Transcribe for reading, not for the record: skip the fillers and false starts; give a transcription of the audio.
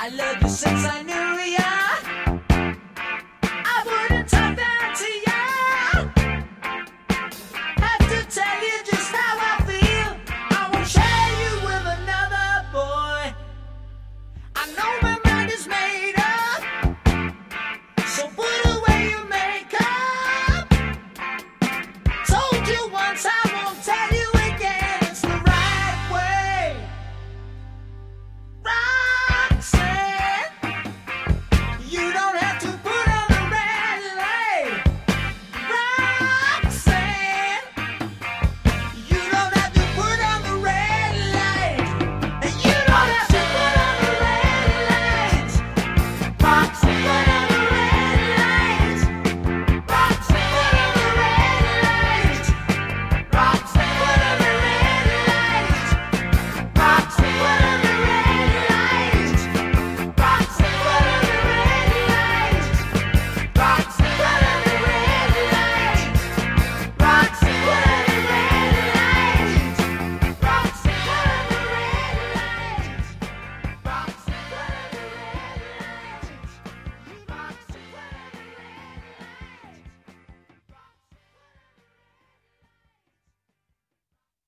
I love you since I knew ya. I wouldn't talk down to ya. Have to tell you just how I feel. I won't share you with another boy. I know